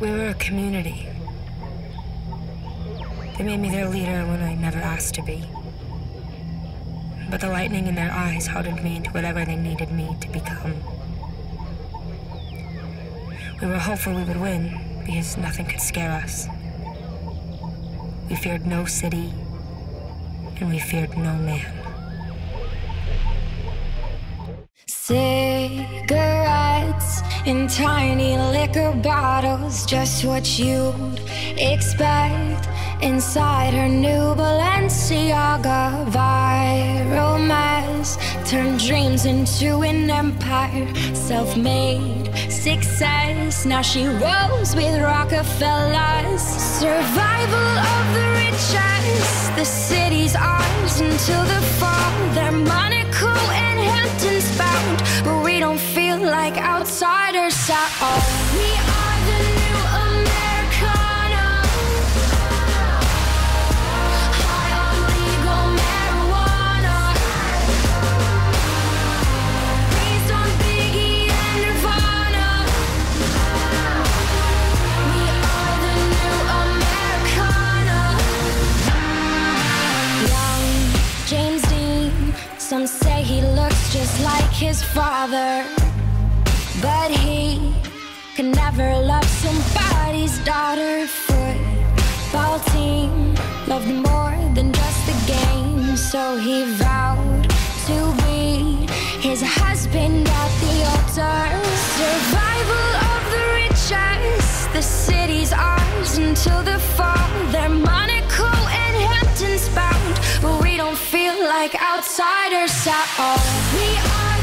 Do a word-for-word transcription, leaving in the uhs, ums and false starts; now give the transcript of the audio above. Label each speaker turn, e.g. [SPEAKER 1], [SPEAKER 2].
[SPEAKER 1] We were a community. They made me their leader when I never asked to be. But the lightning in their eyes hardened me into whatever they needed me to become. We were hopeful we would win because nothing could scare us. We feared no city, and we feared no man.
[SPEAKER 2] Cigarettes in tiny liquor bottles, just what you'd expect inside her new Balenciaga. Viral mess turned dreams into an empire, self-made success. Now she rolls with Rockefellers. Survival of the richest. The city's ours until the fall. They're Monaco and Hamptons bound, but we don't feel like outsiders at all. We are the new Americana, high on legal marijuana, raised on Biggie and Nirvana. We are the new Americana. Young James Dean, some say he looks just like his father, but he can never love somebody's daughter. Football team loved more than just the game, so he vowed to be his husband at the altar. Survival of the richest. The city's ours until the fall. They're Monaco and Hamptons bound, but we don't feel like outsiders at all. We are